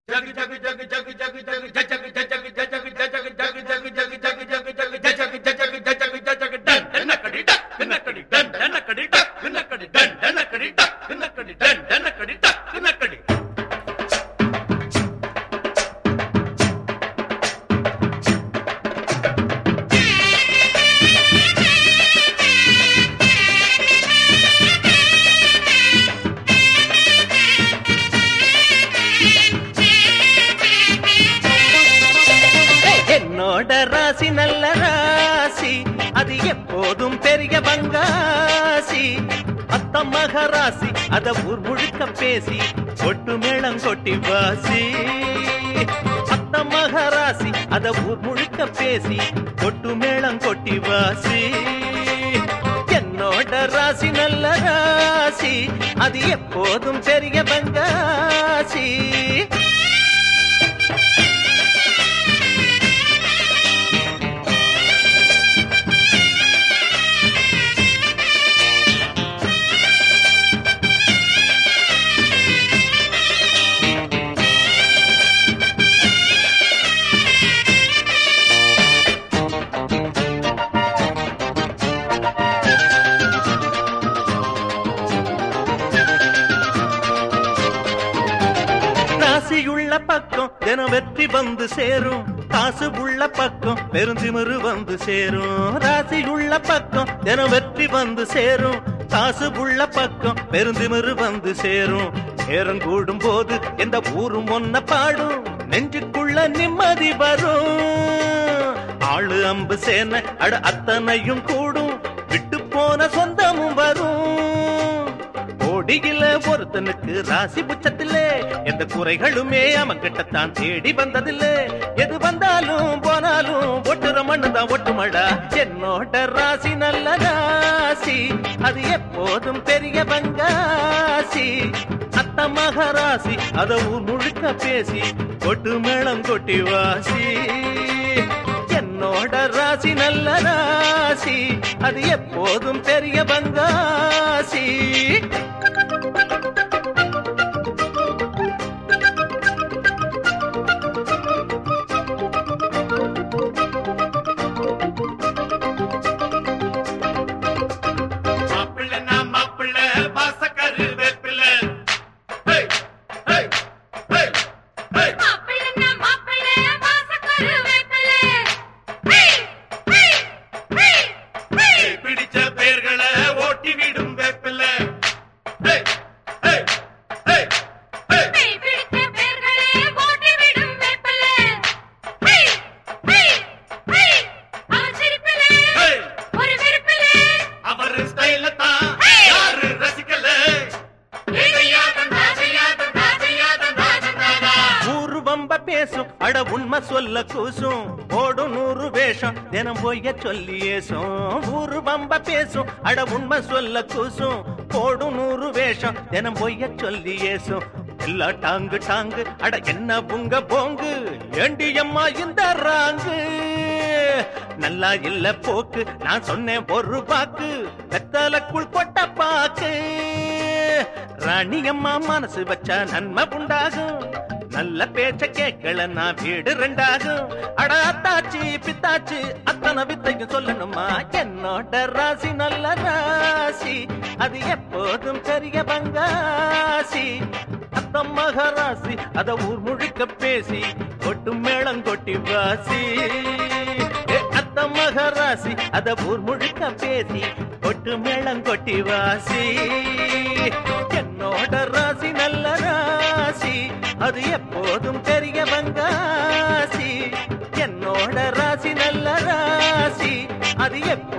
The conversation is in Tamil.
ராசி நல்ல ராசி அது எப்போதும் பெரிய பங்காசி அத்த மகராசி அத ஊர் முழுக்க பேசி கொட்டு மேளம் கொட்டி வாசி அத்த மகராசி அத ஊர் முழுக்க பேசி கொட்டு மேளம் கொட்டி வாசி என்னோட ராசி நல்ல ராசி அது எப்போதும் பெரிய பங்காசி ராசியுள்ள பக்கம் தினம் வெற்றி வந்து சேரும் காசு உள்ள பக்கம் பெருந்திமிரு வந்து சேரும் ராசியுள்ள பக்கம் தினம் வெற்றி வந்து சேரும் காசு உள்ள பக்கம் பெருந்திமிரு வந்து சேரும் நேரம் கூடும் போது எந்த ஊரும் ஒன்ன பாடும் நெஞ்சுக்குள்ள நிம்மதி வரும் ஆளு அம்பு சேன அட அத்தனையும் கூடும் விட்டு போன சொந்தமும் வரும் கோடியில ஒருத்தனுக்கு ராசி புச்சத்திலே எந்த குறைகளுமே அவன் கிட்டத்தான் தேடி வந்ததில்லை எது வந்தாலும் போனாலும் ஒட்டுற மண்ணுதான் ஒட்டுமடா என்னோட ராசி நல்ல ராசி அது எப்போதும் பெரிய பங்காசி அத்த மகராசி அத ஊர் முழுக்க பேசி கொட்டு மேளம் கொட்டி வாசி என்னோட ராசி நல்ல ராசி அது எப்போதும் பெரிய பங்காசி பேசும் அட உண்மை சொல்ல கூசும் ஓடும் 100 வேஷம் தினம் பொய்ய சொல்லி ஏசும் ஊரு பம்ப பேசும் அட உண்மை சொல்ல கூசும் ஓடும் 100 வேஷம் தினம் பொய்ய சொல்லி ஏசும் எல்லா டாங்கு டாங்கு அட என்ன புங்க போங்கு ஏண்டி அம்மா இந்த ராங்கு நல்லா இல்ல போக்கு நான் சொன்னேன் ஒரு பாக்கு வெத்தலக்குள் கொட்ட பாக்கு ராணி அம்மா மனசு வச்சா நன்மை உண்டாகும் நல்ல பேச்ச கேட்கல நான் வீடு ரெண்டாகும் அட அத்தாச்சி பித்தாச்சி அத்தனை வித்தையும் சொல்லணுமா என்னோட ராசி நல்ல ராசி அது எப்போதும் பெரிய பங்காசி அத்த மகராசி அத ஊர் முழுக்க பேசி கொட்டு மேளம் கொட்டி வாசி அத்த மகராசி அத ஊர் முழுக்க பேசி கொட்டு மேளம் கொட்டி வாசி என்னோட ராசி நல்ல ராசி அது எப்போதும் பெரிய பங்காசி என்னோட ராசி நல்ல ராசி அது எப்போ